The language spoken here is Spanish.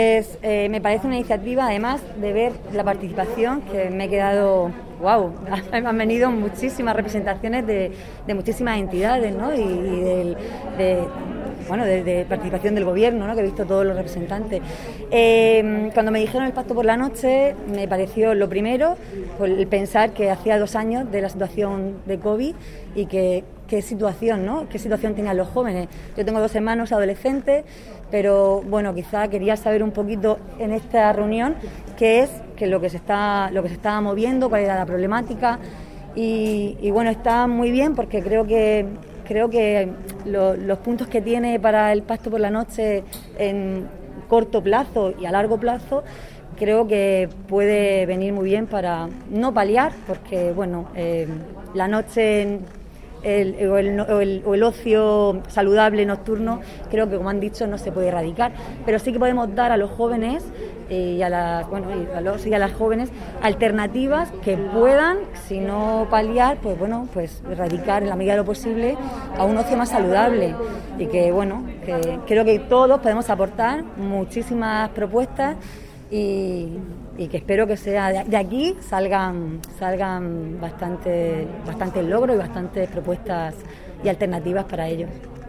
Me parece una iniciativa, además de ver la participación, que me he quedado, wow, han venido muchísimas representaciones de muchísimas entidades, ¿no? Y de participación del gobierno, ¿no? Que he visto todos los representantes. Cuando me dijeron el pacto por la noche, me pareció lo primero, pues, el pensar que hacía 2 años de la situación de COVID y qué situación, ¿no? Qué situación tenían los jóvenes. Yo tengo 2 hermanos adolescentes, pero bueno, quizá quería saber un poquito en esta reunión lo que se estaba moviendo, cuál era la problemática y bueno, está muy bien porque creo que los puntos que tiene para el pacto por la noche en corto plazo y a largo plazo creo que puede venir muy bien para no paliar, porque bueno, la noche o el ocio saludable nocturno, creo que, como han dicho, no se puede erradicar, pero sí que podemos dar a los jóvenes y a las jóvenes alternativas que puedan, si no paliar, pues erradicar en la medida de lo posible a un ocio más saludable. Y que creo que todos podemos aportar muchísimas propuestas y que espero que sea de aquí salgan bastantes logros y bastantes propuestas y alternativas para ellos.